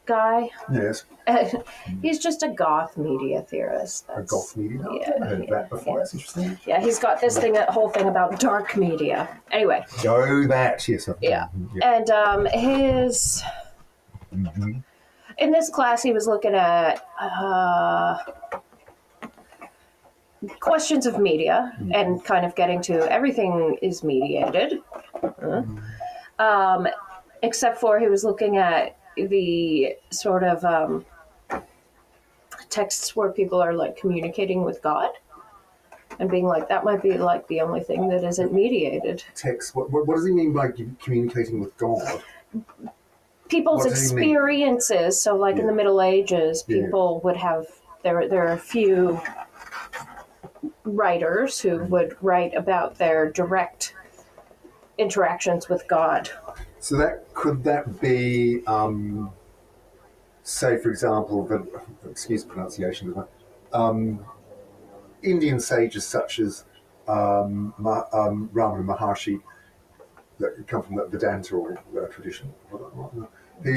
guy. Yes. He's just a goth media theorist. A goth media? Yeah, I've never heard of that before. That's interesting. Yeah, he's got this whole thing about dark media. Anyway. Oh, that, yes. Yeah. And his... Mm-hmm. In this class, he was looking at questions of media and kind of getting to everything is mediated. Except for he was looking at the sort of texts where people are like communicating with God and being like, that might be like the only thing that isn't mediated. Text, what does he mean by communicating with God? People's experiences. So like in the Middle Ages, people would have, there are a few writers who would write about their direct interactions with God. So could that be, say, for example, excuse the pronunciation, Indian sages such as Ramana Maharshi that come from the Vedanta or tradition,